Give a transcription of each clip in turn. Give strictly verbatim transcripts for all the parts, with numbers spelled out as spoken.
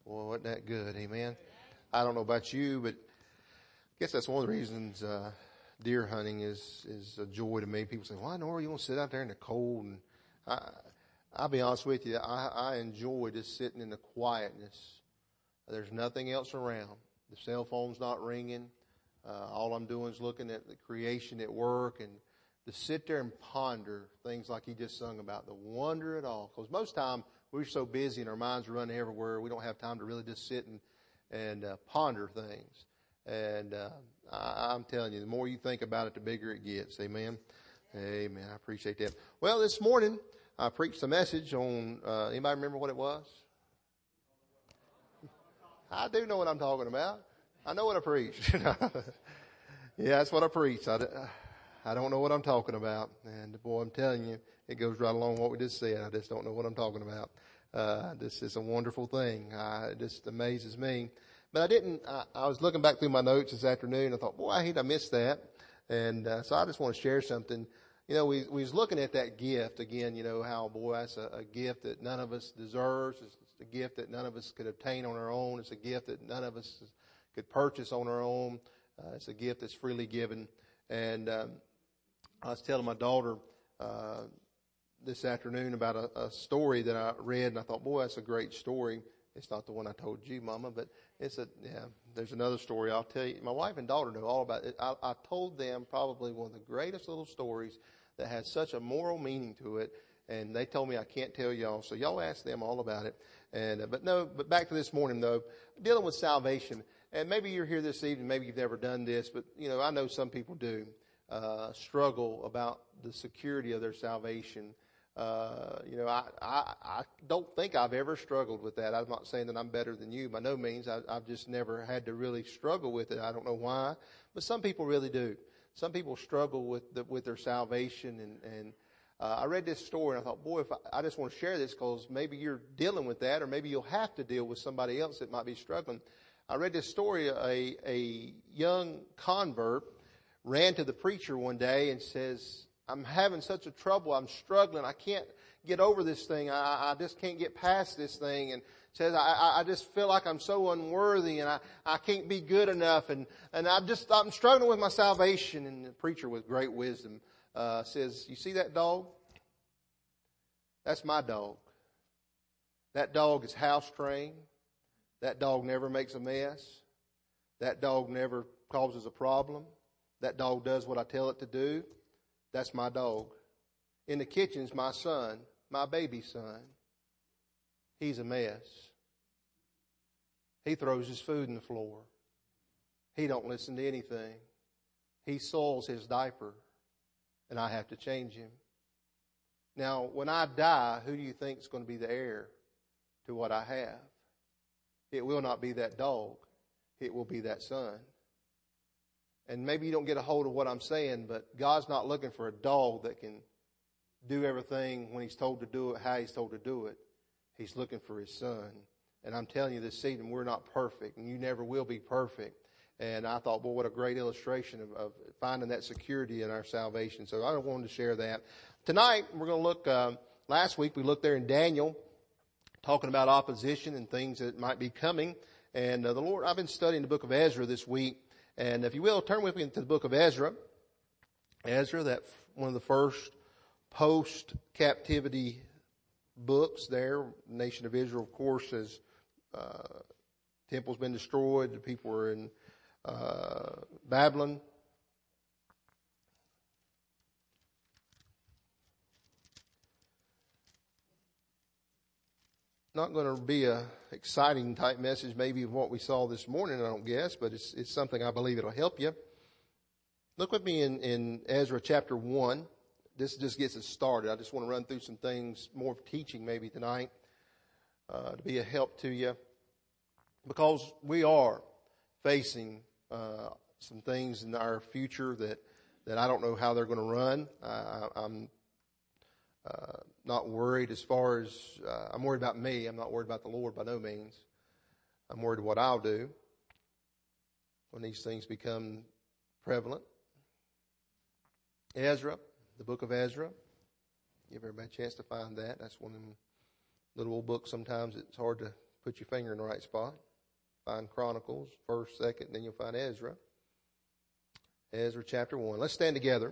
Boy, wasn't that good, amen? I don't know about you, but I guess that's one of the reasons uh, deer hunting is is a joy to me. People say, why, Nora, you want to sit out there in the cold? And I, I'll be honest with you, I, I enjoy just sitting in the quietness. There's nothing else around. The cell phone's not ringing. Uh, all I'm doing is looking at the creation at work, and to sit there and ponder things like he just sung about, the wonder of it all. Because most time we're so busy and our minds are running everywhere, we don't have time to really just sit and, and uh, ponder things. And uh, I, I'm telling you, the more you think about it, the bigger it gets. Amen? Amen. I appreciate that. Well, this morning I preached a message on, uh, anybody remember what it was? I do know what I'm talking about. I know what I preached. Yeah, that's what I preached. I, I don't know what I'm talking about. And boy, I'm telling you, it goes right along what we just said. I just don't know what I'm talking about. Uh, this is a wonderful thing. Uh, it just amazes me. But I didn't, I, I was looking back through my notes this afternoon. I thought, boy, I hate I missed that. And, uh, so I just want to share something. You know, we, we was looking at that gift again, you know, how, boy, that's a, a gift that none of us deserves. It's, it's a gift that none of us could obtain on our own. It's a gift that none of us could purchase on our own. Uh, it's a gift that's freely given. And, um, I was telling my daughter, uh, this afternoon about a, a story that I read, and I thought, boy, that's a great story. It's not the one I told you, Mama, but it's a, yeah, there's another story I'll tell you. My wife and daughter know all about it. I, I told them probably one of the greatest little stories that has such a moral meaning to it, and they told me I can't tell y'all, so y'all ask them all about it. And, uh, but no, but back to this morning though, dealing with salvation. And maybe you're here this evening, maybe you've never done this, but you know, I know some people do. Uh, struggle about the security of their salvation. Uh, you know, I, I, I don't think I've ever struggled with that. I'm not saying that I'm better than you by no means. I, I've just never had to really struggle with it. I don't know why, but some people really do. Some people struggle with the, with their salvation. And, and, uh, I read this story and I thought, boy, if I, I just want to share this because maybe you're dealing with that, or maybe you'll have to deal with somebody else that might be struggling. I read this story, a, a young convert ran to the preacher one day and says, I'm having such a trouble. I'm struggling. I can't get over this thing. I, I just can't get past this thing. And says, I, I just feel like I'm so unworthy and I, I can't be good enough. And, and I'm just, I'm struggling with my salvation. And the preacher with great wisdom, uh, says, you see that dog? That's my dog. That dog is house trained. That dog never makes a mess. That dog never causes a problem. That dog does what I tell it to do. That's my dog. In the kitchen's my son, my baby son. He's a mess. He throws his food in the floor. He don't listen to anything. He soils his diaper, and I have to change him. Now, when I die, who do you think is going to be the heir to what I have? It will not be that dog. It will be that son. And maybe you don't get a hold of what I'm saying, but God's not looking for a dog that can do everything when he's told to do it, how he's told to do it. He's looking for his son. And I'm telling you this evening, we're not perfect, and you never will be perfect. And I thought, well, what a great illustration of, of finding that security in our salvation. So I wanted to share that. Tonight, we're going to look, uh, last week we looked there in Daniel, talking about opposition and things that might be coming. And uh, the Lord, I've been studying the book of Ezra this week. And if you will, turn with me into the book of Ezra. Ezra, that one of the first post-captivity books there. The nation of Israel, of course, has, uh, temple's been destroyed. The people were in, uh, Babylon. Not going to be a exciting type message maybe of what we saw this morning, I don't guess, but it's, it's something I believe it'll help you. Look with me in, in Ezra chapter one. This just gets us started. I just want to run through some things, more teaching maybe tonight, uh, to be a help to you. Because we are facing, uh, some things in our future that, that I don't know how they're going to run. I, I'm, Uh, not worried as far as, uh, I'm worried about me. I'm not worried about the Lord by no means. I'm worried what I'll do when these things become prevalent. Ezra, the book of Ezra. Give everybody a chance to find that. That's one of them little old books sometimes it's hard to put your finger in the right spot. Find Chronicles, first, second, then you'll find Ezra. Ezra chapter one. Let's stand together.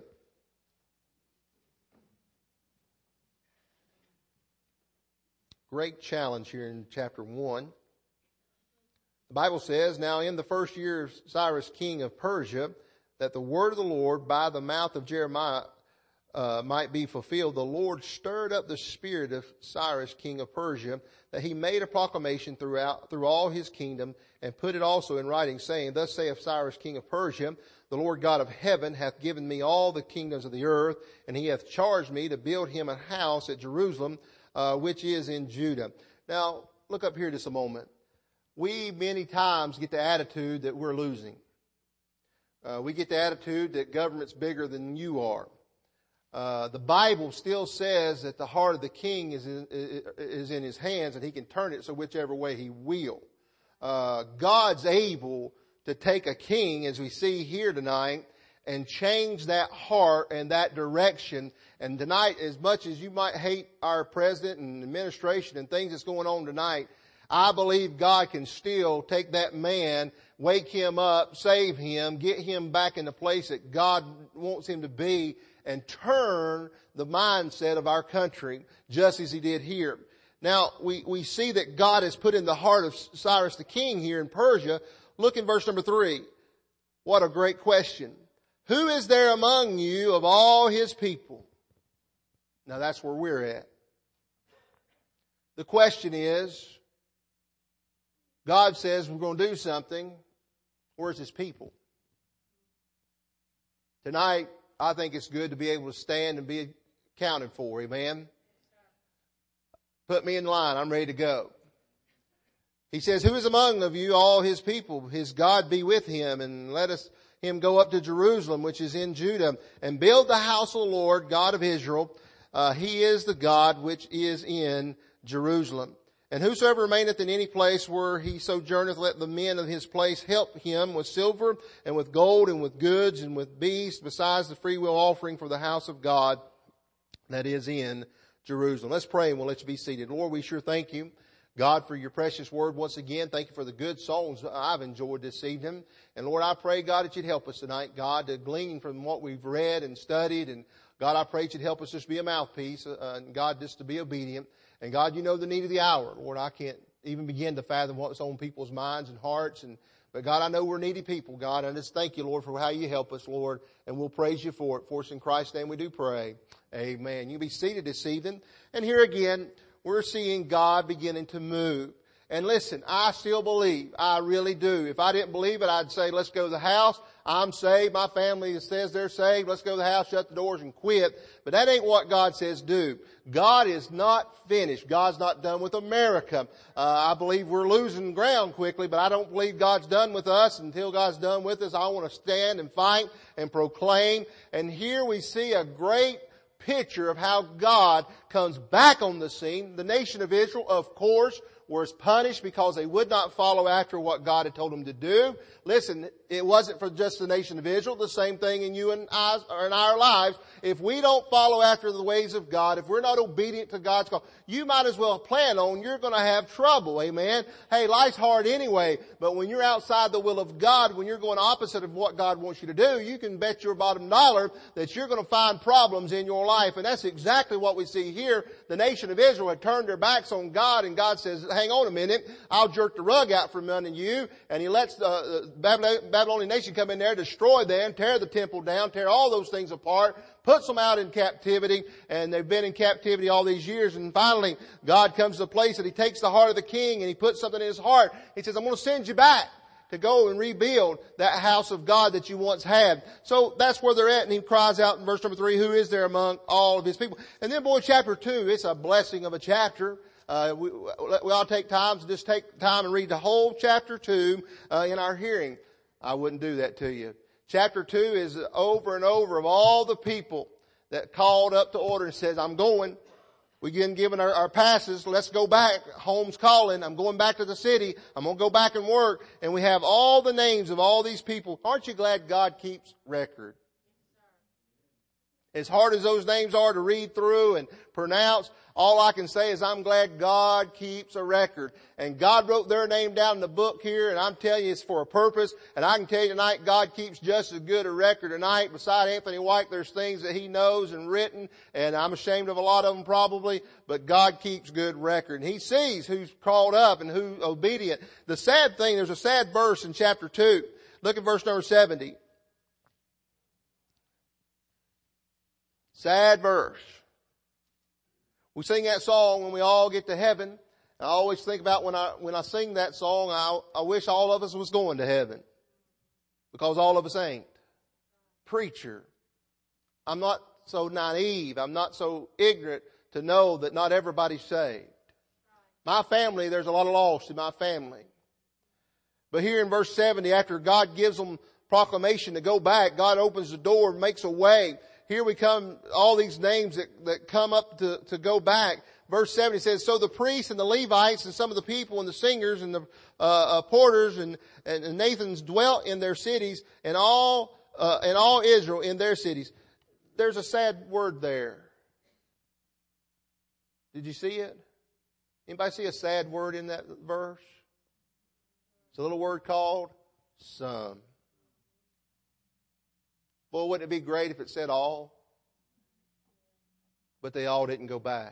Great challenge here in chapter one. The Bible says, now in the first year of Cyrus, king of Persia, that the word of the Lord by the mouth of Jeremiah uh, might be fulfilled, the Lord stirred up the spirit of Cyrus, king of Persia, that he made a proclamation throughout through all his kingdom, and put it also in writing, saying, thus saith Cyrus, king of Persia, the Lord God of heaven hath given me all the kingdoms of the earth, and he hath charged me to build him a house at Jerusalem, uh, which is in Judah. Now, look up here just a moment. We many times get the attitude that we're losing. Uh, we get the attitude that government's bigger than you are. Uh, the Bible still says that the heart of the king is in, is in his hands, and he can turn it so whichever way he will. Uh, God's able to take a king, as we see here tonight, and change that heart and that direction. And tonight, as much as you might hate our president and administration and things that's going on tonight, I believe God can still take that man, wake him up, save him, get him back in the place that God wants him to be, and turn the mindset of our country just as he did here. Now, we, we see that God has put in the heart of Cyrus the king here in Persia. Look in verse number three. What a great question. Who is there among you of all his people? Now that's where we're at. The question is, God says we're going to do something. Where's his people? Tonight, I think it's good to be able to stand and be accounted for. Amen? Put me in line. I'm ready to go. He says, who is among of you all his people? His God be with him, and let us him go up to Jerusalem, which is in Judah, and build the house of the Lord, God of Israel. Uh, he is the God which is in Jerusalem. And whosoever remaineth in any place where he sojourneth, let the men of his place help him with silver and with gold and with goods and with beasts, besides the freewill offering for the house of God that is in Jerusalem. Let's pray and we'll let you be seated. Lord, we sure thank you, God, for your precious word once again. Thank you for the good songs I've enjoyed this evening. And Lord, I pray, God, that you'd help us tonight, God, to glean from what we've read and studied. And God, I pray that you'd help us just be a mouthpiece, uh, and God, just to be obedient. And God, you know the need of the hour. Lord, I can't even begin to fathom what's on people's minds and hearts. And But God, I know we're needy people, God. And I just thank you, Lord, for how you help us, Lord. And we'll praise you for it. For us in Christ's name we do pray. Amen. You be seated this evening. And here again, we're seeing God beginning to move. And listen, I still believe. I really do. If I didn't believe it, I'd say, let's go to the house. I'm saved. My family says they're saved. Let's go to the house, shut the doors, and quit. But that ain't what God says do. God is not finished. God's not done with America. Uh, I believe we're losing ground quickly, but I don't believe God's done with us. Until God's done with us, I want to stand and fight and proclaim. And here we see a great picture of how God comes back on the scene. The nation of Israel, of course, was punished because they would not follow after what God had told them to do. Listen, it wasn't for just the nation of Israel. The same thing in you and I, or in our lives. If we don't follow after the ways of God, if we're not obedient to God's call, you might as well plan on you're going to have trouble. Amen. Hey, life's hard anyway, but when you're outside the will of God, when you're going opposite of what God wants you to do, you can bet your bottom dollar that you're going to find problems in your life. And that's exactly what we see here. The nation of Israel had turned their backs on God, and God says, hang on a minute, I'll jerk the rug out from under you. And he lets the Babylonian nation come in there, destroy them, tear the temple down, tear all those things apart, puts them out in captivity, and they've been in captivity all these years. And finally, God comes to a place that he takes the heart of the king and he puts something in his heart. He says, I'm going to send you back to go and rebuild that house of God that you once had. So that's where they're at. And he cries out in verse number three, who is there among all of his people? And then boy, chapter two, it's a blessing of a chapter. Uh, we, we all take time to just take time and read the whole chapter two, uh, in our hearing. I wouldn't do that to you. Chapter two is over and over of all the people that called up to order and says, I'm going. We get given our, our passes. Let's go back. Home's calling. I'm going back to the city. I'm going to go back and work. And we have all the names of all these people. Aren't you glad God keeps record? As hard as those names are to read through and pronounce, All I can say is I'm glad God keeps a record. And God wrote their name down in the book here, and I'm telling you it's for a purpose. And I can tell you tonight, God keeps just as good a record tonight. Beside Anthony White, there's things that he knows and written, and I'm ashamed of a lot of them probably, but God keeps good record. And He sees who's called up and who's obedient. The sad thing, there's a sad verse in chapter two. Look at verse number seventy. Sad verse. We sing that song when we all get to heaven. I always think about when I, when I sing that song, I, I wish all of us was going to heaven. Because all of us ain't. Preacher. I'm not so naive. I'm not so ignorant to know that not everybody's saved. My family, there's a lot of lost in my family. But here in verse seventy, after God gives them proclamation to go back, God opens the door and makes a way. Here we come, all these names that, that come up to, to go back. Verse seventy says, so the priests and the Levites and some of the people and the singers and the uh, uh, porters and, and, and Nathans dwelt in their cities, and all uh, and all Israel in their cities. There's a sad word there. Did you see it? Anybody see a sad word in that verse? It's a little word called some. Boy, wouldn't it be great if it said all? But they all didn't go back.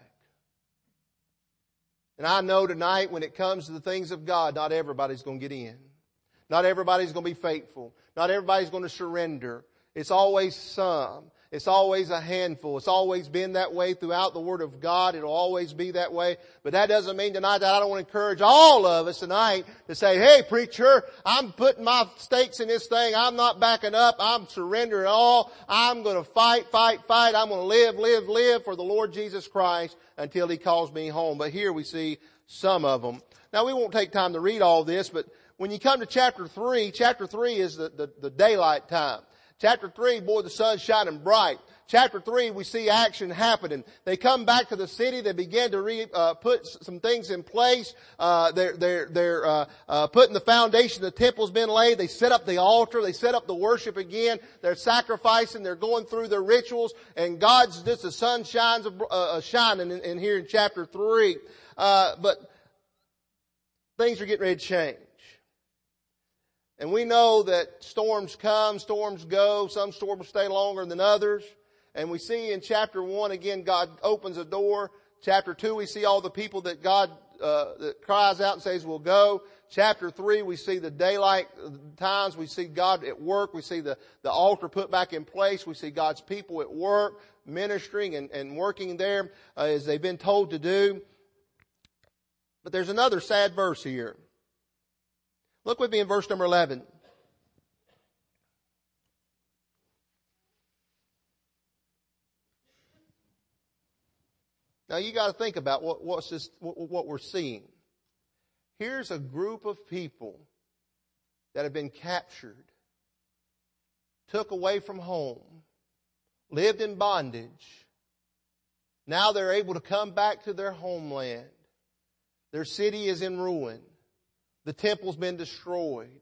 And I know tonight when it comes to the things of God, not everybody's going to get in. Not everybody's going to be faithful. Not everybody's going to surrender. It's always some. It's always a handful. It's always been that way throughout the Word of God. It'll always be that way. But that doesn't mean tonight that I don't want to encourage all of us tonight to say, hey, preacher, I'm putting my stakes in this thing. I'm not backing up. I'm surrendering all. I'm going to fight, fight, fight. I'm going to live, live, live for the Lord Jesus Christ until He calls me home. But here we see some of them. Now, we won't take time to read all this, but when you come to chapter three, chapter three is the, the, the daylight time. Chapter three, boy, the sun's shining bright. Chapter three, we see action happening. They come back to the city. They begin to re, uh, put some things in place. Uh, they're, they're, they're, uh, uh, putting the foundation. The temple's been laid. They set up the altar. They set up the worship again. They're sacrificing. They're going through their rituals. And God's just, the sun shines, uh, shining in, in here in chapter three. Uh, but things are getting ready to change. And we know that storms come, storms go. Some storms stay longer than others. And we see in chapter one, again, God opens a door. Chapter two, we see all the people that God uh, that cries out and says will go. Chapter three, we see the daylight times. We see God at work. We see the, the altar put back in place. We see God's people at work, ministering and, and working there uh, as they've been told to do. But there's another sad verse here. Look with me in verse number eleven. Now you got to think about what, what's this, what, what we're seeing. Here's a group of people that have been captured, took away from home, lived in bondage. Now they're able to come back to their homeland. Their city is in ruin. The temple's been destroyed.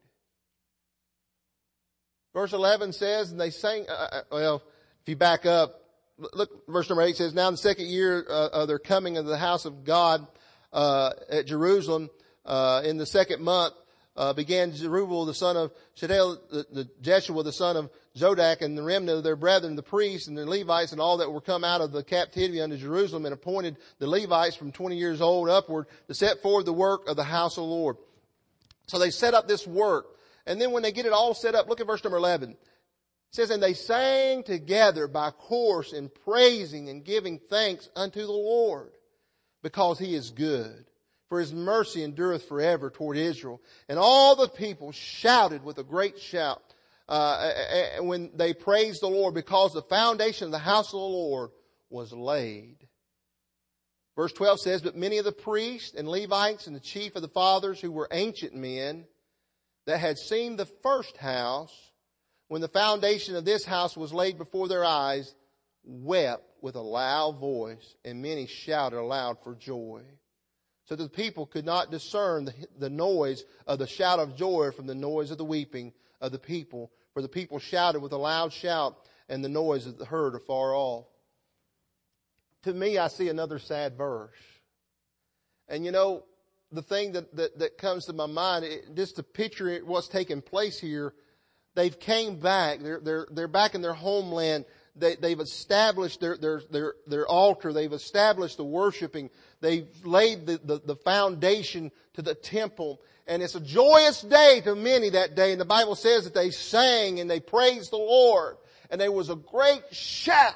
Verse eleven says, and they sang, uh, well, if you back up, look, verse number eight says, now in the second year uh, of their coming into the house of God uh, at Jerusalem, uh, in the second month, uh, began Zerubbabel the son of Shealtiel, the, the Jeshua the son of Zodak, and the remnant of their brethren, the priests and the Levites, and all that were come out of the captivity unto Jerusalem, and appointed the Levites from twenty years old upward to set forward the work of the house of the Lord. So they set up this work. And then when they get it all set up, look at verse number eleven. It says, and they sang together by course in praising and giving thanks unto the Lord, because He is good, for His mercy endureth forever toward Israel. And all the people shouted with a great shout uh, when they praised the Lord, because the foundation of the house of the Lord was laid. Verse twelve says, but many of the priests and Levites and the chief of the fathers, who were ancient men, that had seen the first house, when the foundation of this house was laid before their eyes, wept with a loud voice, and many shouted aloud for joy. So that the people could not discern the, the noise of the shout of joy from the noise of the weeping of the people. For the people shouted with a loud shout, and the noise is heard afar off. to me, I see another sad verse. And you know, the thing that, that, that comes to my mind, it, just to picture it, what's taking place here, they've came back. They're, they're, they're back in their homeland. They, they've established their, their, their, their altar. They've established the worshiping. They've laid the, the, the foundation to the temple. And it's a joyous day to many that day. And the Bible says that they sang and they praised the Lord. And there was a great shout.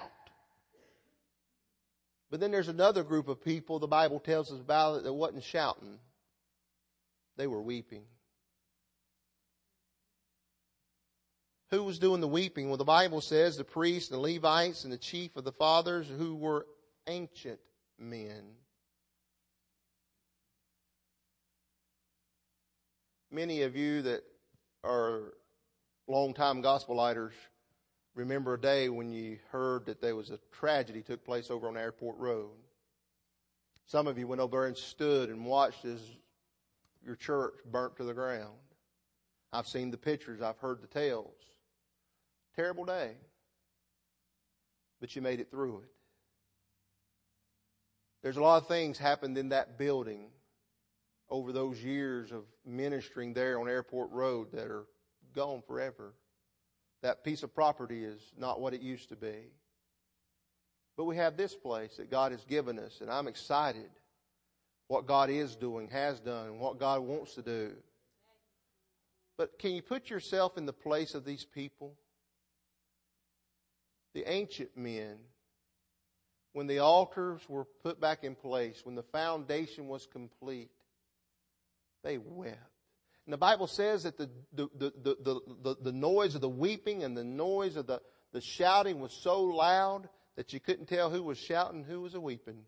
But then there's another group of people the Bible tells us about that wasn't shouting. They were weeping. Who was doing the weeping? Well, the Bible says the priests and the Levites and the chief of the fathers who were ancient men. Many of you that are long-time gospel lighters remember a day when you heard that there was a tragedy took place over on Airport Road. Some of you went over there and stood and watched as your church burnt to the ground. I've seen the pictures. I've heard the tales. Terrible day. But you made it through it. There's a lot of things happened in that building over those years of ministering there on Airport Road that are gone forever. That piece of property is not what it used to be. But we have this place that God has given us, and I'm excited what God is doing, has done, and what God wants to do. But can you put yourself in the place of these people? The ancient men, when the altars were put back in place, when the foundation was complete, they wept. And the Bible says that the, the, the, the, the, the noise of the weeping and the noise of the, the shouting was so loud that you couldn't tell who was shouting, who was weeping.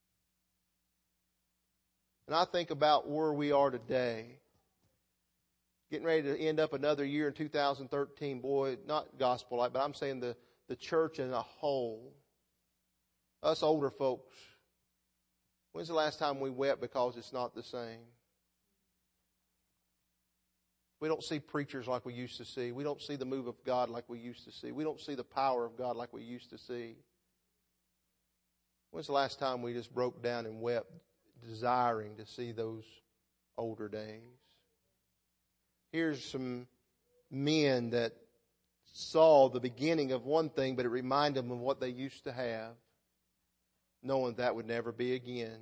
And I think about where we are today. Getting ready to end up another year in two thousand thirteen. Boy, not gospel light, but I'm saying the, the church as a whole. Us older folks. When's the last time we wept because it's not the same? We don't see preachers like we used to see. We don't see the move of God like we used to see. We don't see the power of God like we used to see. When's the last time we just broke down and wept, desiring to see those older days? Here's some men that saw the beginning of one thing, but it reminded them of what they used to have, knowing that would never be again.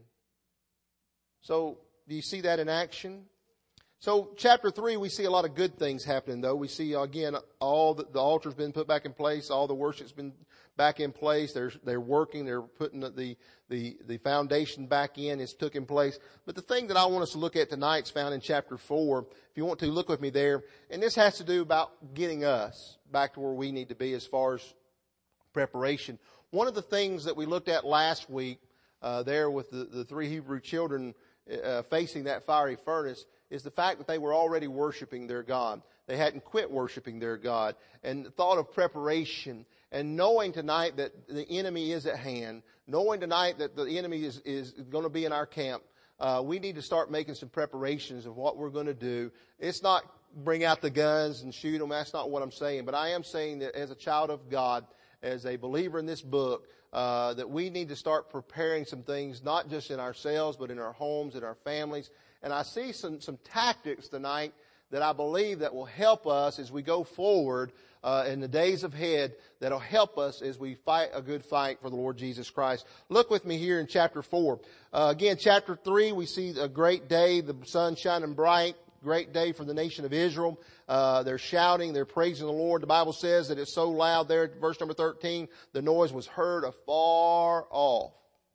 So, do you see that in action? So, chapter three, we see a lot of good things happening, though. We see, again, all the, the altar's been put back in place. All the worship's been back in place. They're, they're working. They're putting the, the, the foundation back in. It's taking place. But the thing that I want us to look at tonight is found in chapter four. If you want to, look with me there. And this has to do about getting us back to where we need to be as far as preparation. One of the things that we looked at last week, uh, there with the, the three Hebrew children, uh, facing that fiery furnace, is the fact that they were already worshiping their God. They hadn't quit worshiping their God. And the thought of preparation and knowing tonight that the enemy is at hand, knowing tonight that the enemy is, is going to be in our camp, uh, we need to start making some preparations of what we're going to do. It's not bring out the guns and shoot them. That's not what I'm saying. But I am saying that as a child of God, as a believer in this book, uh, that we need to start preparing some things, not just in ourselves, but in our homes, in our families. And I see some, some tactics tonight that I believe that will help us as we go forward uh, in the days ahead, that will help us as we fight a good fight for the Lord Jesus Christ. Look with me here in chapter four. Uh, again, chapter three, we see a great day, the sun shining bright, great day for the nation of Israel. Uh, they're shouting, they're praising the Lord. The Bible says that it's so loud there, verse number thirteen, the noise was heard afar off.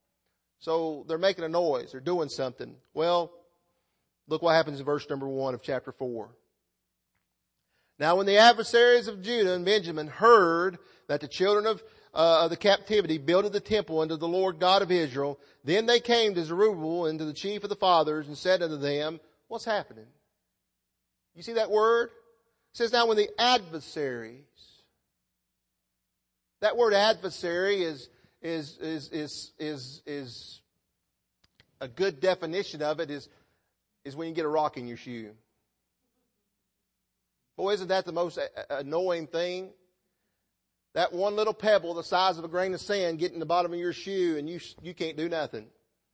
So they're making a noise, they're doing something. Well, look what happens in verse number one of chapter four. Now when the adversaries of Judah and Benjamin heard that the children of, uh, of the captivity builded the temple unto the Lord God of Israel, then they came to Zerubbabel and to the chief of the fathers and said unto them, what's happening? You see that word? It says now when the adversaries. That word adversary is, is, is, is, is, is a good definition of it is is when you get a rock in your shoe. Boy, isn't that the most annoying thing? That one little pebble the size of a grain of sand get in the bottom of your shoe and you, you can't do nothing.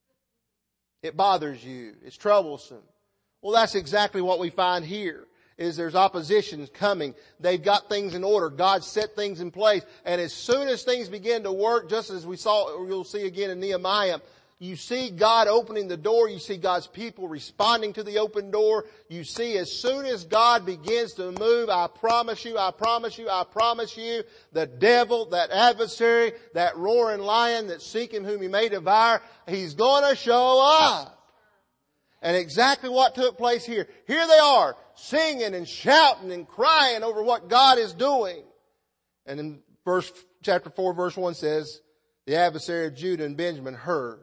It bothers you. It's troublesome. Well, that's exactly what we find here, is there's opposition coming. They've got things in order. God set things in place. And as soon as things begin to work, just as we saw, or you'll see again in Nehemiah, you see God opening the door. You see God's people responding to the open door. You see as soon as God begins to move, I promise you, I promise you, I promise you, the devil, that adversary, that roaring lion that's seeking whom he may devour, he's going to show up. And exactly what took place here. Here they are, singing and shouting and crying over what God is doing. And in verse, chapter four, verse one says, the adversary of Judah and Benjamin heard.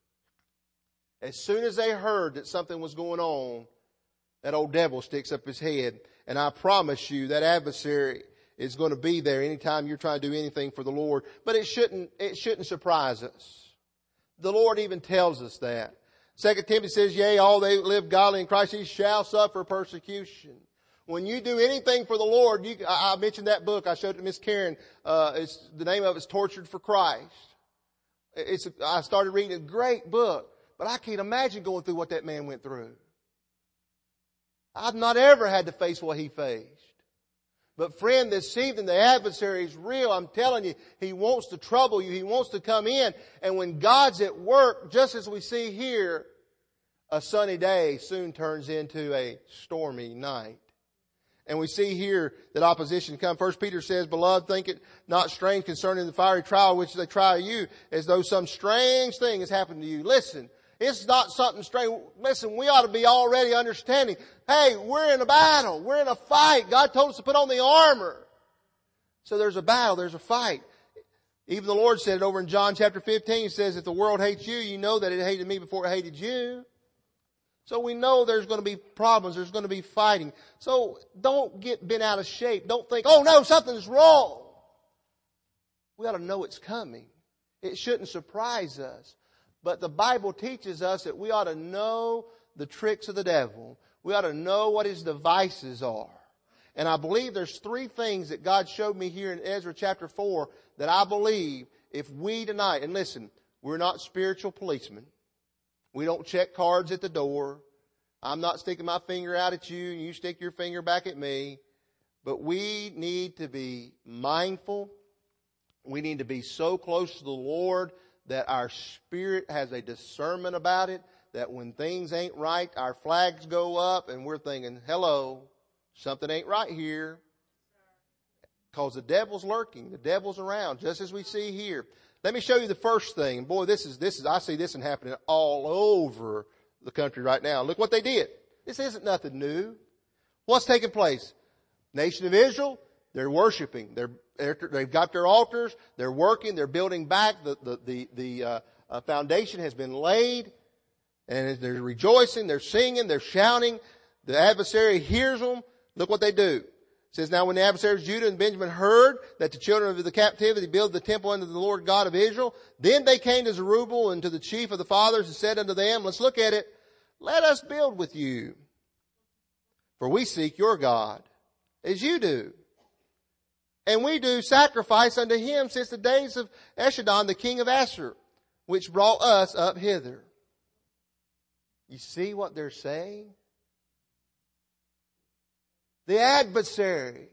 As soon as they heard that something was going on, that old devil sticks up his head. And I promise you that adversary is going to be there anytime you're trying to do anything for the Lord. But it shouldn't, it shouldn't surprise us. The Lord even tells us that. Second Timothy says, yea, all they who live godly in Christ Jesus shall suffer persecution. When you do anything for the Lord, you, I, I mentioned that book. I showed it to Miss Karen. Uh, it's, the name of it is Tortured for Christ. It's, I started reading a great book. But I can't imagine going through what that man went through. I've not ever had to face what he faced. But friend, this evening the adversary is real. I'm telling you, he wants to trouble you. He wants to come in. And when God's at work, just as we see here, a sunny day soon turns into a stormy night. And we see here that opposition comes. First Peter says, beloved, think it not strange concerning the fiery trial which they try you, as though some strange thing has happened to you. Listen. It's not something strange. Listen, we ought to be already understanding. Hey, we're in a battle. We're in a fight. God told us to put on the armor. So there's a battle. There's a fight. Even the Lord said it over in John chapter fifteen. He says, if the world hates you, you know that it hated me before it hated you. So we know there's going to be problems. There's going to be fighting. So don't get bent out of shape. Don't think, oh no, something's wrong. We ought to know it's coming. It shouldn't surprise us. But the Bible teaches us that we ought to know the tricks of the devil. We ought to know what his devices are. And I believe there's three things that God showed me here in Ezra chapter four that I believe if we tonight, and listen, we're not spiritual policemen. We don't check cards at the door. I'm not sticking my finger out at you and you stick your finger back at me. But we need to be mindful. We need to be so close to the Lord that our spirit has a discernment about it, that when things ain't right, our flags go up and we're thinking, hello, something ain't right here. Because the devil's lurking. The devil's around, just as we see here. Let me show you the first thing. Boy, this is, this is, I see this one happening all over the country right now. Look what they did. This isn't nothing new. What's taking place? Nation of Israel, they're worshiping. They're They've got their altars. They're working. They're building back. The, the, the, the uh, uh, foundation has been laid. And they're rejoicing. They're singing. They're shouting. The adversary hears them. Look what they do. It says, now when the adversaries of Judah and Benjamin heard that the children of the captivity built the temple unto the Lord God of Israel, then they came to Zerubbabel and to the chief of the fathers and said unto them, let's look at it. Let us build with you. For we seek your God as you do. And we do sacrifice unto him since the days of Eshodon, the king of Assur, which brought us up hither. You see what they're saying? The adversary.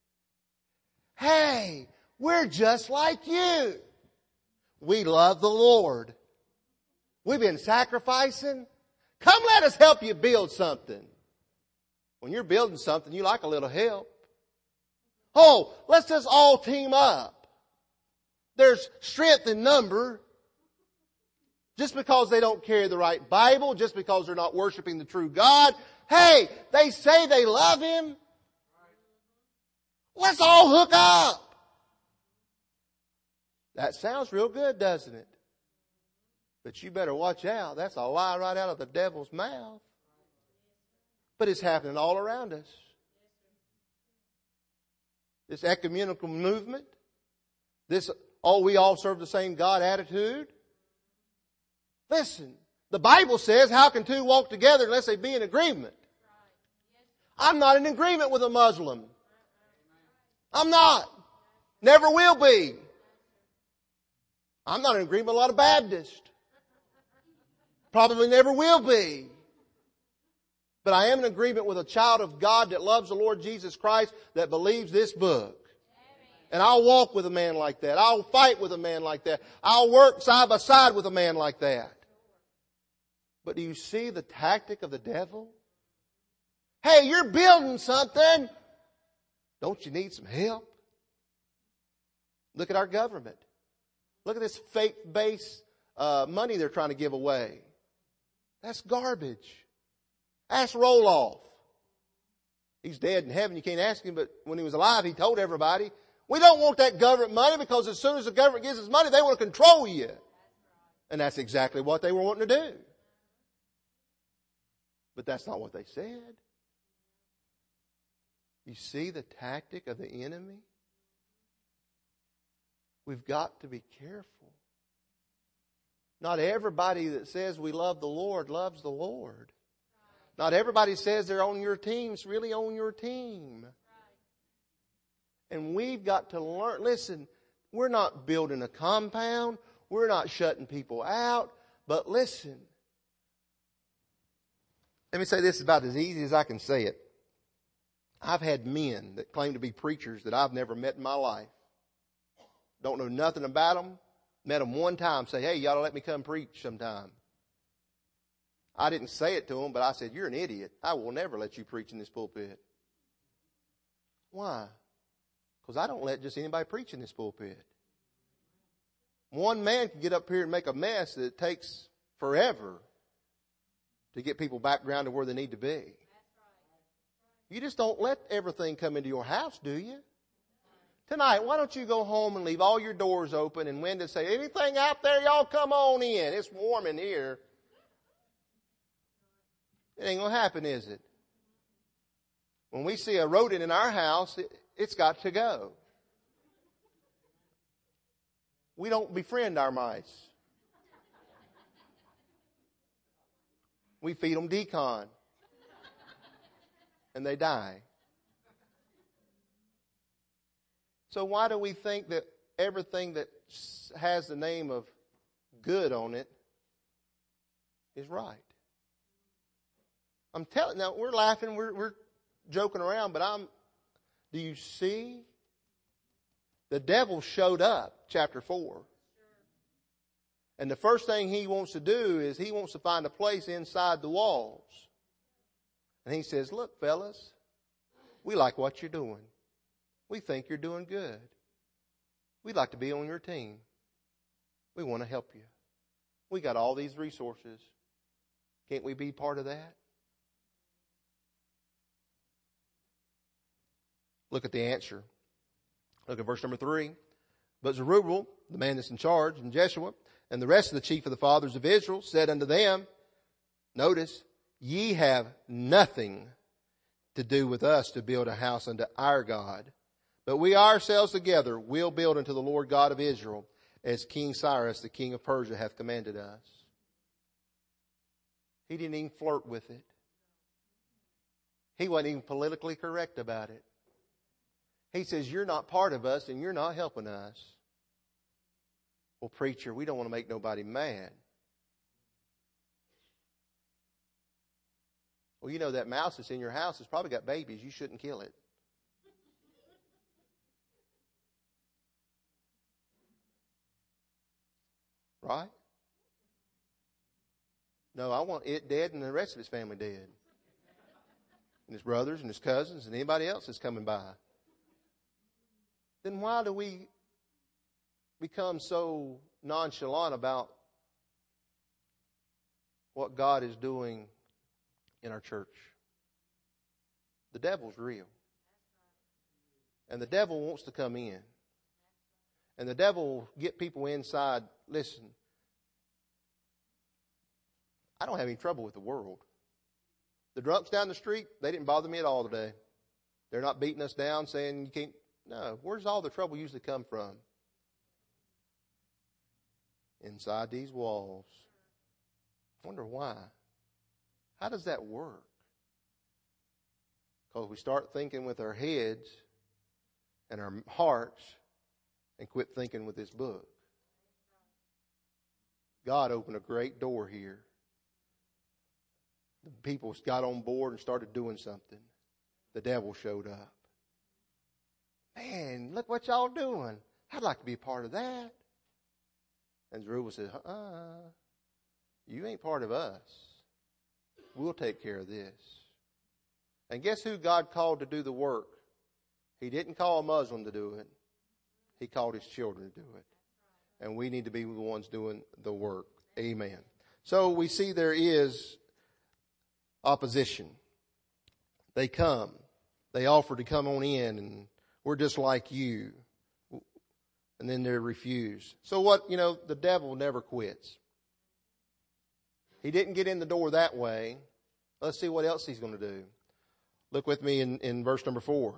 Hey, we're just like you. We love the Lord. We've been sacrificing. Come let us help you build something. When you're building something, you like a little help. Oh, let's just all team up. There's strength in number. Just because they don't carry the right Bible, just because they're not worshiping the true God. Hey, they say they love Him. Let's all hook up. That sounds real good, doesn't it? But you better watch out. That's a lie right out of the devil's mouth. But it's happening all around us. This ecumenical movement, this, oh, we all serve the same God attitude. Listen, the Bible says, how can two walk together unless they be in agreement? I'm not in agreement with a Muslim. I'm not. Never will be. I'm not in agreement with a lot of Baptists. Probably never will be. But I am in agreement with a child of God that loves the Lord Jesus Christ, that believes this book. And I'll walk with a man like that. I'll fight with a man like that. I'll work side by side with a man like that. But do you see the tactic of the devil? Hey, you're building something. Don't you need some help? Look at our government. Look at this faith-based uh, money they're trying to give away. That's garbage. Ask Roloff. He's dead in heaven. You can't ask him, but when he was alive, he told everybody, we don't want that government money because as soon as the government gives us money, they want to control you. And that's exactly what they were wanting to do. But that's not what they said. You see the tactic of the enemy? We've got to be careful. Not everybody that says we love the Lord loves the Lord. Not everybody says they're on your team is really on your team. And we've got to learn. Listen, we're not building a compound. We're not shutting people out. But listen. Let me say this about as easy as I can say it. I've had men that claim to be preachers that I've never met in my life. Don't know nothing about them. Met them one time. Say, hey, you ought to let me come preach sometime. I didn't say it to them, but I said, you're an idiot. I will never let you preach in this pulpit. Why? Because I don't let just anybody preach in this pulpit. One man can get up here and make a mess that it takes forever to get people back around to where they need to be. You just don't let everything come into your house, do you? Tonight, why don't you go home and leave all your doors open and when to say, anything out there, y'all come on in. It's warm in here. It ain't going to happen, is it? When we see a rodent in our house, it, it's got to go. We don't befriend our mice. We feed them decon. And they die. So why do we think that everything that has the name of good on it is right? I'm telling, now we're laughing, we're, we're joking around, but I'm, do you see? The devil showed up, chapter four. And the first thing he wants to do is he wants to find a place inside the walls. And he says, look, fellas, we like what you're doing. We think you're doing good. We'd like to be on your team. We want to help you. We got all these resources. Can't we be part of that? Look at the answer. Look at verse number three. But Zerubbabel, the man that's in charge, and Jeshua, and the rest of the chief of the fathers of Israel said unto them, notice, ye have nothing to do with us to build a house unto our God. But we ourselves together will build unto the Lord God of Israel, as King Cyrus, the king of Persia, hath commanded us. He didn't even flirt with it. He wasn't even politically correct about it. He says, you're not part of us and you're not helping us. Well, preacher, we don't want to make nobody mad. Well, you know that mouse that's in your house has probably got babies. You shouldn't kill it. Right? No, I want it dead and the rest of his family dead. And his brothers and his cousins and anybody else that's coming by. Then why do we become so nonchalant about what God is doing in our church? The devil's real. And the devil wants to come in. And the devil will get people inside. Listen, I don't have any trouble with the world. The drunks down the street, they didn't bother me at all today. They're not beating us down saying you can't. No, where's all the trouble usually come from? Inside these walls. I wonder why. How does that work? Because we start thinking with our heads and our hearts and quit thinking with this book. God opened a great door here. The people got on board and started doing something. The devil showed up. Man, look what y'all doing. I'd like to be a part of that. And Zerubbabel said, uh-uh, you ain't part of us. We'll take care of this. And guess who God called to do the work? He didn't call a Muslim to do it. He called his children to do it. And we need to be the ones doing the work. Amen. So we see there is opposition. They come. They offer to come on in, and we're just like you. And then they're refused. So what, you know, the devil never quits. He didn't get in the door that way. Let's see what else he's going to do. Look with me in, in verse number four.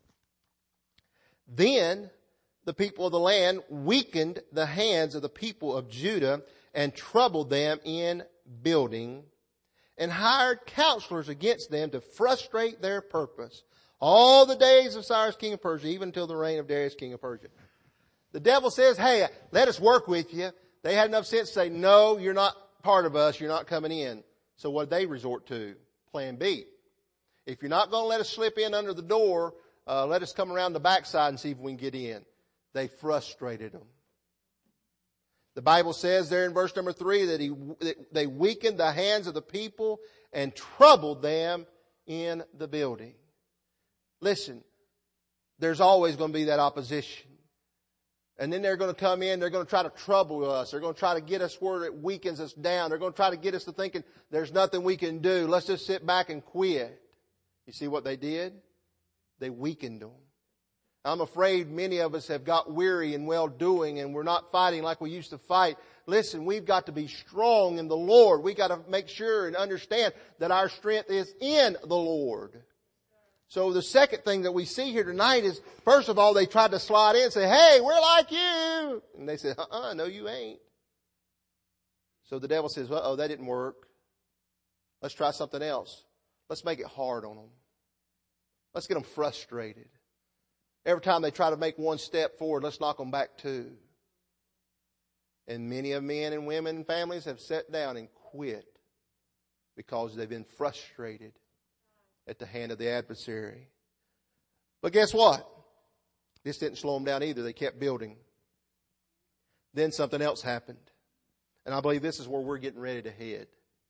Then the people of the land weakened the hands of the people of Judah and troubled them in building and hired counselors against them to frustrate their purpose. All the days of Cyrus, king of Persia, even until the reign of Darius, king of Persia. The devil says, hey, let us work with you. They had enough sense to say, no, you're not part of us. You're not coming in. So what did they resort to? Plan B. If you're not going to let us slip in under the door, uh, let us come around the backside and see if we can get in. They frustrated them. The Bible says there in verse number three that, he, that they weakened the hands of the people and troubled them in the building. Listen, there's always going to be that opposition. And then they're going to come in, they're going to try to trouble us. They're going to try to get us where it weakens us down. They're going to try to get us to thinking there's nothing we can do. Let's just sit back and quit. You see what they did? They weakened them. I'm afraid many of us have got weary in well-doing and we're not fighting like we used to fight. Listen, we've got to be strong in the Lord. We've got to make sure and understand that our strength is in the Lord. So the second thing that we see here tonight is, first of all, they tried to slide in and say, hey, we're like you. And they said, uh-uh, no, you ain't. So the devil says, uh-oh, that didn't work. Let's try something else. Let's make it hard on them. Let's get them frustrated. Every time they try to make one step forward, let's knock them back two. And many of men and women and families have sat down and quit because they've been frustrated at the hand of the adversary. But guess what? This didn't slow them down either. They kept building. Then something else happened. And I believe this is where we're getting ready to head.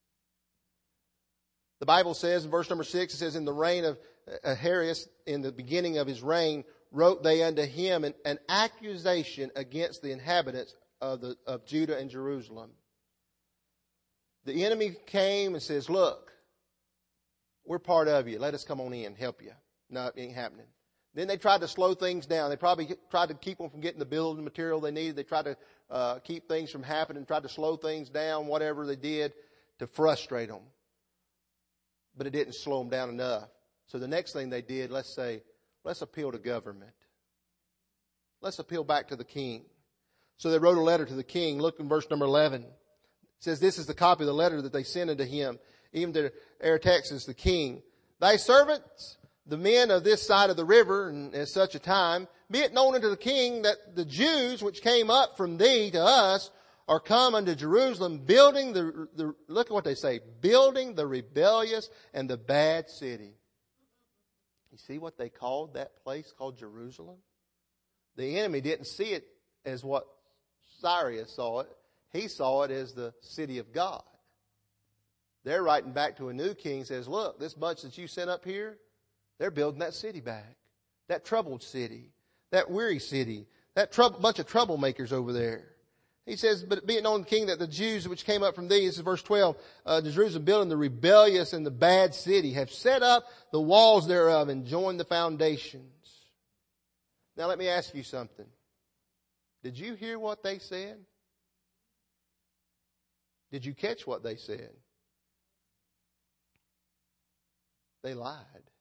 The Bible says in verse number six, it says, in the reign of Ahasuerus, in the beginning of his reign, wrote they unto him an, an accusation against the inhabitants of, the, of Judah and Jerusalem. The enemy came and says, look, we're part of you. Let us come on in, help you. No, it ain't happening. Then they tried to slow things down. They probably tried to keep them from getting the building material they needed. They tried to uh, keep things from happening, tried to slow things down, whatever they did to frustrate them. But it didn't slow them down enough. So the next thing they did, let's say, let's appeal to government. Let's appeal back to the king. So they wrote a letter to the king. Look in verse number eleven. It says, this is the copy of the letter that they sent unto him, even to Artaxerxes the king. Thy servants, the men of this side of the river, and at such a time, be it known unto the king that the Jews which came up from thee to us are come unto Jerusalem, building the, the, look at what they say, building the rebellious and the bad city. You see what they called that place called Jerusalem? The enemy didn't see it as what Cyrus saw it. He saw it as the city of God. They're writing back to a new king, says, look, this bunch that you sent up here, they're building that city back. That troubled city. That weary city. That trouble, bunch of troublemakers over there. He says, but be it known to the king that the Jews which came up from thee, this is verse twelve, uh, Jerusalem building the rebellious and the bad city, have set up the walls thereof and joined the foundations. Now let me ask you something. Did you hear what they said? Did you catch what they said? They lied.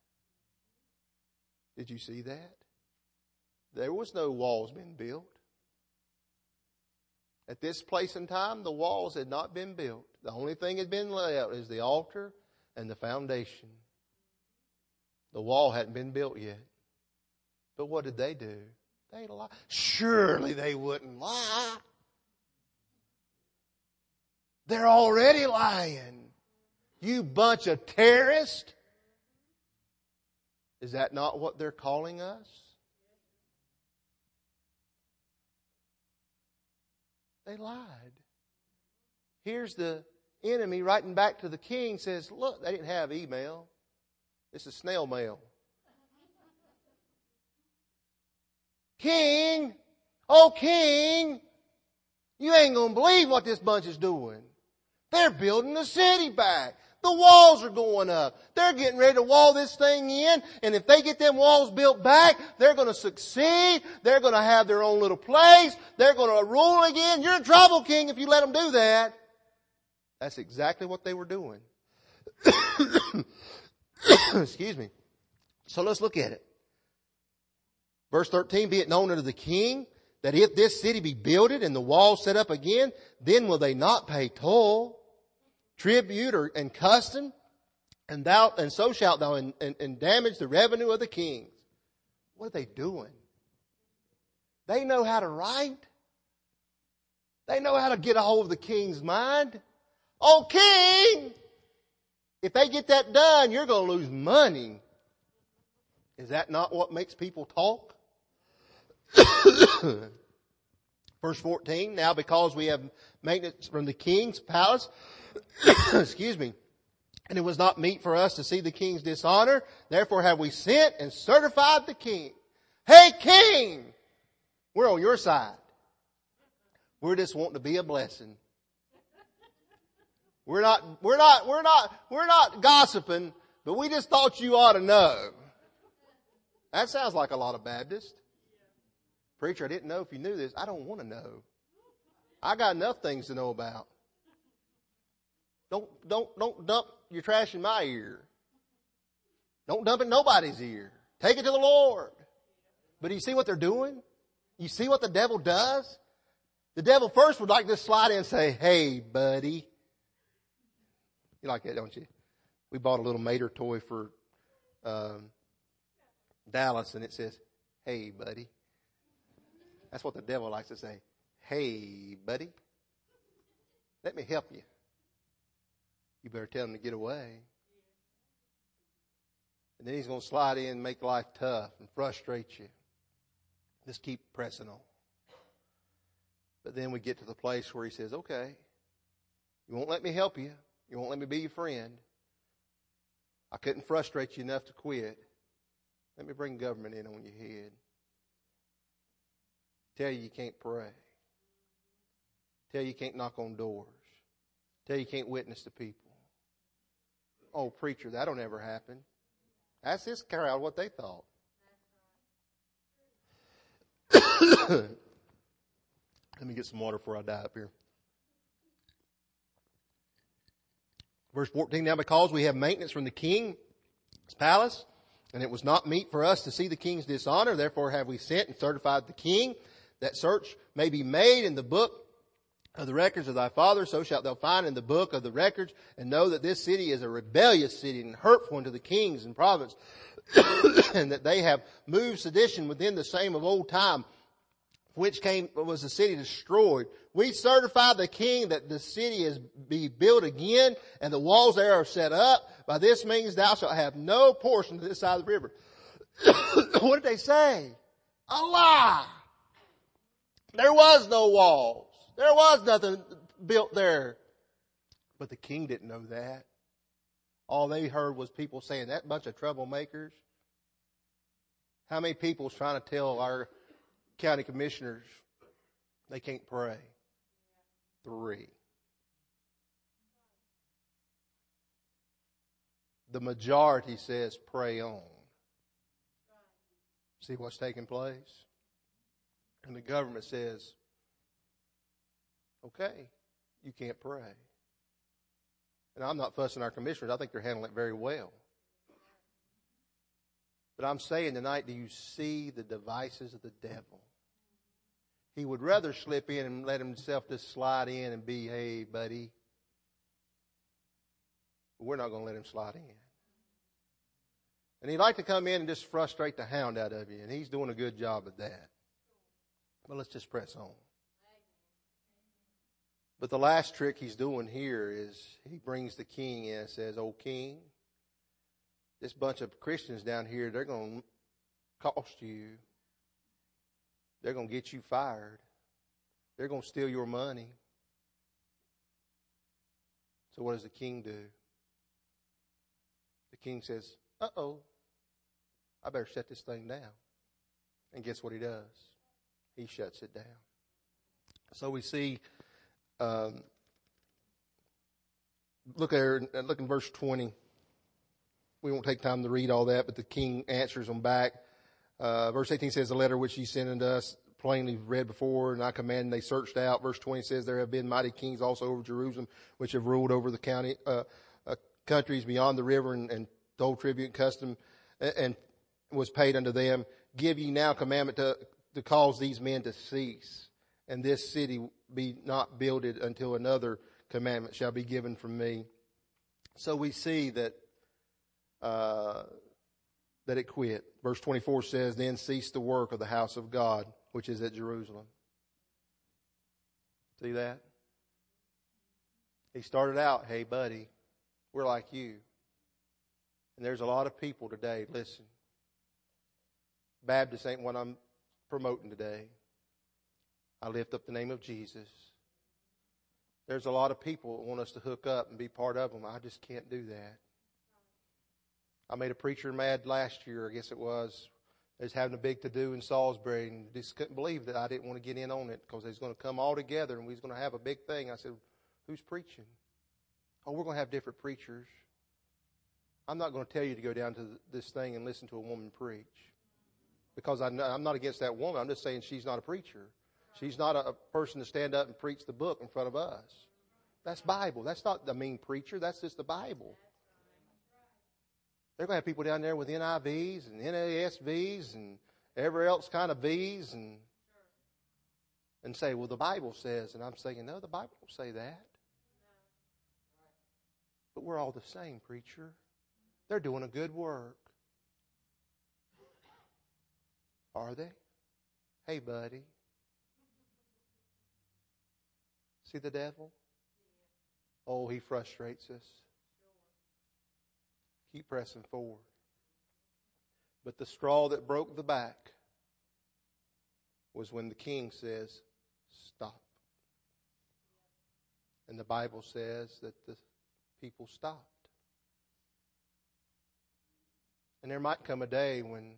Did you see that? There was no walls being built. At this place in time, the walls had not been built. The only thing had been laid out is the altar and the foundation. The wall hadn't been built yet. But what did they do? They lie. Surely they wouldn't lie. They're already lying. You bunch of terrorists. Is that not what they're calling us? They lied. Here's the enemy writing back to the king, says, look, they didn't have email. This is snail mail. King, oh king, you ain't going to believe what this bunch is doing. They're building the city back. The walls are going up. They're getting ready to wall this thing in. And if they get them walls built back, they're going to succeed. They're going to have their own little place. They're going to rule again. You're in trouble, king, if you let them do that. That's exactly what they were doing. Excuse me. So let's look at it. Verse thirteen, be it known unto the king that if this city be builded and the walls set up again, then will they not pay toll, tribute, or and custom, and thou and so shalt thou and, and, and damage the revenue of the kings. What are they doing? They know how to write. They know how to get a hold of the king's mind. Oh, king, if they get that done, you're going to lose money. Is that not what makes people talk? Verse fourteen, now because we have maintenance from the king's palace, excuse me, and it was not meet for us to see the king's dishonor, therefore have we sent and certified the king. Hey, king, we're on your side. We're just wanting to be a blessing. We're not, we're not, we're not, we're not gossiping, but we just thought you ought to know. That sounds like a lot of Baptists. Preacher, I didn't know if you knew this. I don't want to know. I got enough things to know about. Don't, don't, don't dump your trash in my ear. Don't dump it in nobody's ear. Take it to the Lord. But do you see what they're doing? You see what the devil does? The devil first would like to slide in and say, hey, buddy. You like that, don't you? We bought a little Mater toy for um, Dallas, and it says, hey, buddy. That's what the devil likes to say. Hey, buddy. Let me help you. You better tell him to get away. And then he's going to slide in and make life tough and frustrate you. Just keep pressing on. But then we get to the place where he says, okay, you won't let me help you. You won't let me be your friend. I couldn't frustrate you enough to quit. Let me bring government in on your head. Tell you you can't pray. Tell you you can't knock on doors. Tell you you can't witness to people. Oh, preacher, that don't ever happen. That's this crowd what they thought. Let me get some water before I die up here. Verse fourteen, now because we have maintenance from the king's palace, and it was not meet for us to see the king's dishonor, therefore have we sent and certified the king, that search may be made in the book of the records of thy father, so shalt thou find in the book of the records, and know that this city is a rebellious city and hurtful unto the kings and province, and that they have moved sedition within the same of old time, which came was the city destroyed. We certify the king that the city is be built again, and the walls there are set up. By this means thou shalt have no portion to this side of the river. What did they say? A lie. There was no walls. There was nothing built there. But the king didn't know that. All they heard was people saying, that bunch of troublemakers. How many people is trying to tell our county commissioners they can't pray? Three. The majority says pray on. See what's taking place? And the government says, okay, you can't pray. And I'm not fussing our commissioners. I think they're handling it very well. But I'm saying tonight, do you see the devices of the devil? He would rather slip in and let himself just slide in and be, hey, buddy. But we're not going to let him slide in. And he'd like to come in and just frustrate the hound out of you. And he's doing a good job of that. But let's just press on. But the last trick he's doing here is he brings the king in and says, "Oh, king, this bunch of Christians down here, they're going to cost you. They're going to get you fired. They're going to steal your money." So what does the king do? The king says, "Uh-oh, I better shut this thing down." And guess what he does? He shuts it down. So we see, um, look at look in verse twenty. We won't take time to read all that, but the king answers them back. Uh, verse eighteen says, "The letter which ye sent unto us plainly read before, and I command they searched out." Verse twenty says, "There have been mighty kings also over Jerusalem, which have ruled over the county uh, uh, countries beyond the river, and, and told tribute and custom, and, and was paid unto them. Give ye now commandment to, to cause these men to cease, and this city be not builded until another commandment shall be given from me." So we see that uh, that it quit. Verse twenty-four says, "Then ceased the work of the house of God, which is at Jerusalem." See that? He started out, "Hey, buddy, we're like you." And there's a lot of people today, listen, Baptist ain't what I'm promoting today. I lift up the name of Jesus. There's a lot of people that want us to hook up and be part of them. I just can't do that. I made a preacher mad last year, I guess it was. They was having a big to-do in Salisbury, and just couldn't believe that I didn't want to get in on it because they was going to come all together and we was going to have a big thing. I said, "Who's preaching?" "Oh, we're going to have different preachers." I'm not going to tell you to go down to this thing and listen to a woman preach, because I'm not against that woman. I'm just saying she's not a preacher. She's not a person to stand up and preach the book in front of us. That's Bible. That's not the mean preacher. That's just the Bible. They're going to have people down there with N I Vs and N A S Vs and every else kind of Vs and and say, "Well, the Bible says." And I'm saying, "No, the Bible don't say that." But we're all the same, preacher. They're doing a good work. Are they? Hey, buddy. See the devil? Oh, he frustrates us. Keep pressing forward. But the straw that broke the back was when the king says, "Stop." And the Bible says that the people stopped. And there might come a day when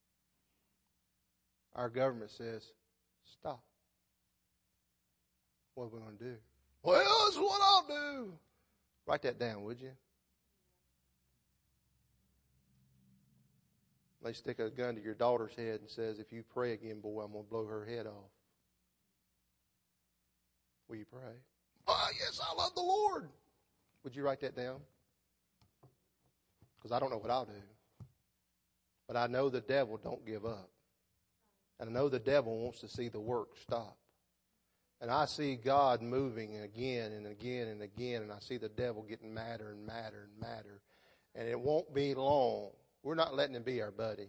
our government says, "Stop." What are we going to do? "Well, that's what I'll do." Write that down, would you? They stick a gun to your daughter's head and says, "If you pray again, boy, I'm going to blow her head off." Will you pray? "Oh, yes, I love the Lord." Would you write that down? Because I don't know what I'll do. But I know the devil don't give up. And I know the devil wants to see the work stop. And I see God moving again and again and again. And I see the devil getting madder and madder and madder. And it won't be long. We're not letting him be our buddy.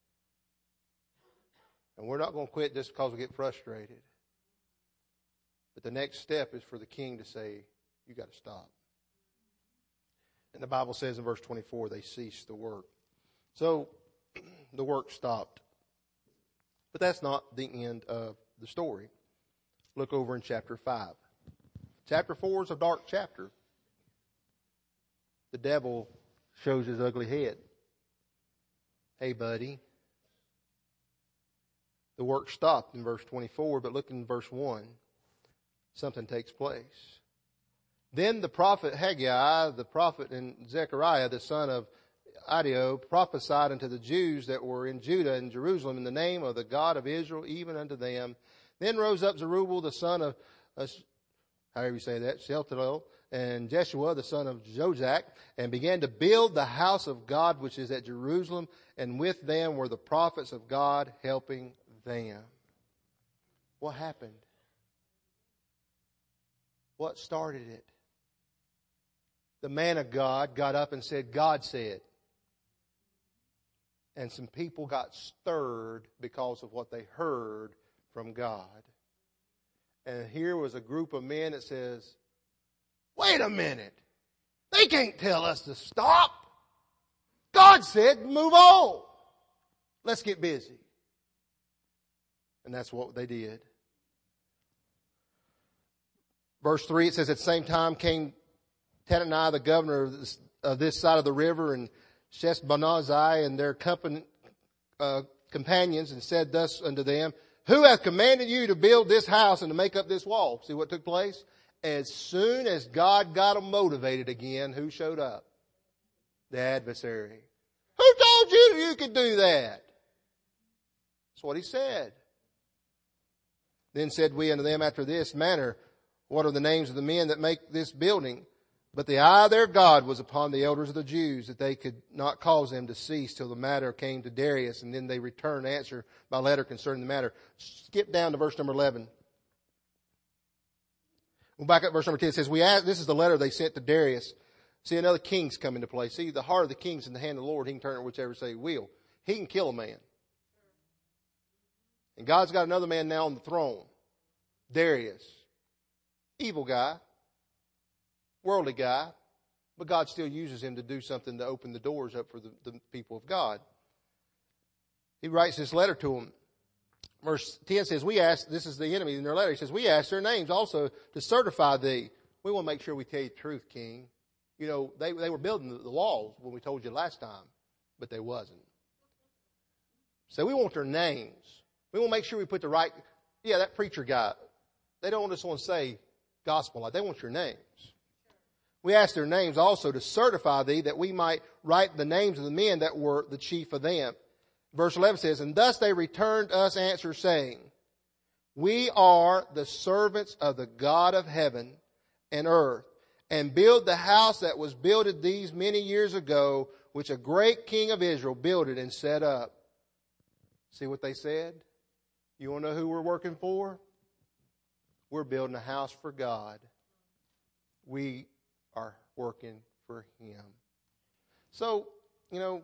And we're not going to quit just because we get frustrated. But the next step is for the king to say, "You got to stop." And the Bible says in verse twenty-four, they ceased the work. So the work stopped. But that's not the end of the story. Look over in chapter five. Chapter four is a dark chapter. The devil shows his ugly head. Hey, buddy. The work stopped in verse twenty-four, but look in verse one. Something takes place. Then the prophet Haggai, the prophet, and Zechariah, the son of Iddo, prophesied unto the Jews that were in Judah and Jerusalem in the name of the God of Israel, even unto them. Then rose up Zerubbabel, the son of, uh, however you say that, Shealtiel, and Jeshua, the son of Jozac, and began to build the house of God, which is at Jerusalem, and with them were the prophets of God helping them. What happened? What started it? The man of God got up and said, "God said." And some people got stirred because of what they heard from God. And here was a group of men that says, wait a minute. They can't tell us to stop. God said, move on. Let's get busy. And that's what they did. Verse three, it says, at the same time came Tattenai, the governor of this, of this side of the river, and Sheshbazzai and their company, uh, companions, and said thus unto them, who hath commanded you to build this house and to make up this wall? See what took place? As soon as God got them motivated again, who showed up? The adversary. Who told you you could do that? That's what he said. Then said we unto them after this manner, what are the names of the men that make this building? But the eye of their God was upon the elders of the Jews, that they could not cause them to cease till the matter came to Darius, and then they returned answer by letter concerning the matter. Skip down to verse number eleven. We'll back up verse number ten. It says, we asked, this is the letter they sent to Darius. See, another king's come into play. See, the heart of the king's in the hand of the Lord. He can turn it whichever say he will. He can kill a man. And God's got another man now on the throne. Darius. Evil guy. Worldly guy, but God still uses him to do something to open the doors up for the, the people of God. He writes this letter to them. Verse ten says, we asked, this is the enemy in their letter, he says, we asked their names also to certify thee. We want to make sure we tell you the truth, King. You know, they, they were building the, the walls when we told you last time, but they wasn't. So we want their names. We want to make sure we put the right, yeah, that preacher guy, they don't just want to say gospel light, they want your names. We asked their names also to certify thee, that we might write the names of the men that were the chief of them. Verse eleven says, and thus they returned us answer, saying, we are the servants of the God of heaven and earth, and build the house that was builded these many years ago, which a great king of Israel builded and set up. See what they said? You want to know who we're working for? We're building a house for God. We are working for him. So, you know,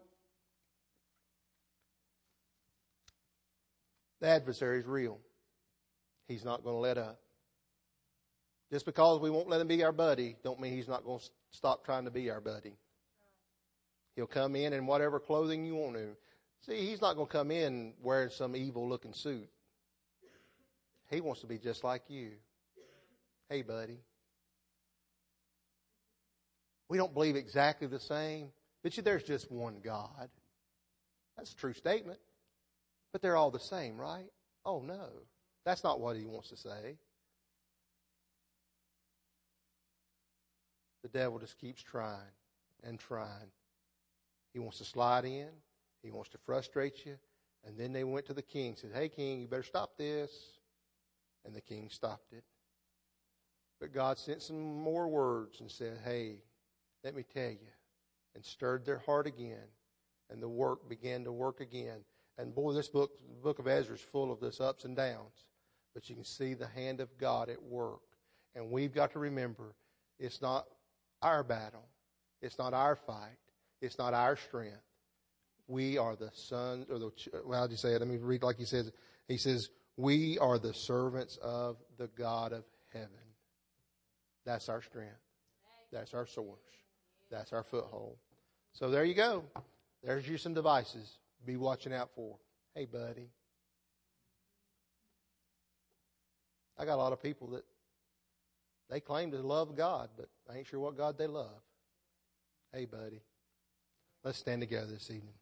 the adversary is real. He's not going to let up. Just because we won't let him be our buddy, don't mean he's not going to stop trying to be our buddy. He'll come in in whatever clothing you want to. See, he's not going to come in wearing some evil looking suit. He wants to be just like you. Hey, buddy. We don't believe exactly the same, but you, there's just one God. That's a true statement. But they're all the same, right? Oh, no. That's not what he wants to say. The devil just keeps trying and trying. He wants to slide in. He wants to frustrate you. And then they went to the king and said, hey, king, you better stop this. And the king stopped it. But God sent some more words and said, hey, let me tell you, and stirred their heart again, and the work began to work again. And boy, this book, the book of Ezra is full of this ups and downs, but you can see the hand of God at work. And we've got to remember, it's not our battle. It's not our fight. It's not our strength. We are the sons, or the, well, how do you say it? Let me read like he says. He says, we are the servants of the God of heaven. That's our strength. That's our source. That's our foothold. So there you go. There's you some devices. Be watching out for. Hey, buddy. I got a lot of people that they claim to love God, but I ain't sure what God they love. Hey, buddy. Let's stand together this evening.